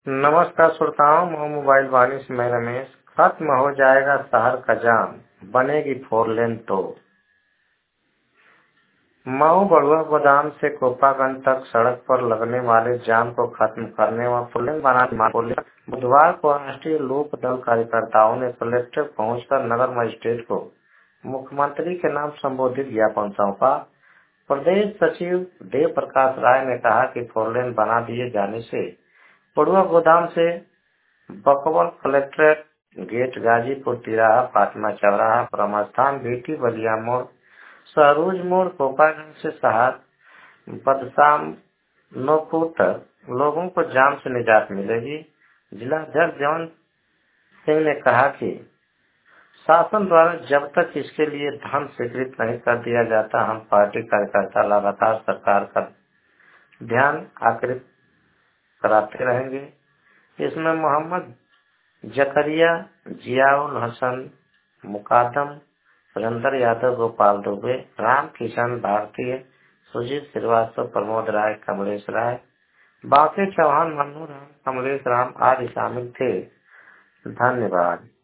नमस्कार श्रोताओं, मैं मोबाइल वाणी से मैं रमेश। खत्म हो जाएगा शहर का जाम, बनेगी 4 लेन तो। मऊ बड़ुआ गोदाम से कोपागंज तक सड़क पर लगने वाले जाम को खत्म करने व 4 लेन बनाने को लेकर बुधवार को राष्ट्रीय लोक दल कार्यकर्ताओं ने कलेक्टर पहुंचकर नगर मजिस्ट्रेट को मुख्यमंत्री के नाम संबोधित ज्ञापन सौंपा। प्रदेश सचिव देव प्रकाश राय ने कहा कि 4 लेन बना दिए जाने से बड़ुआ गोदाम से बकवल कलेक्ट्रेट गेट, गाजीपुर तिराहा, फातिमा चौराहा, ब्रह्मस्थान, बीटी बलिया मोड़, सरोज मोड़, कोपागंज से शहर बदशाम नोपुर तक लोगों को जाम से निजात मिलेगी। जिलाध्यक्ष जौन सिंह ने कहा कि शासन द्वारा जब तक इसके लिए धन स्वीकृत नहीं कर दिया जाता, हम पार्टी कार्यकर्ता लगातार सरकार का ध्यान आकृत कराते रहेंगे। इसमें मोहम्मद जकरिया, जियाउल हसन, मुकादम, सुरेंद्र यादव, गोपाल दुबे, राम किशन भारतीय, सुजीत श्रीवास्तव, प्रमोद राय, कमलेश राय, बाकी चौहान, मन्नू राम, कमलेश राम आदि शामिल थे। धन्यवाद।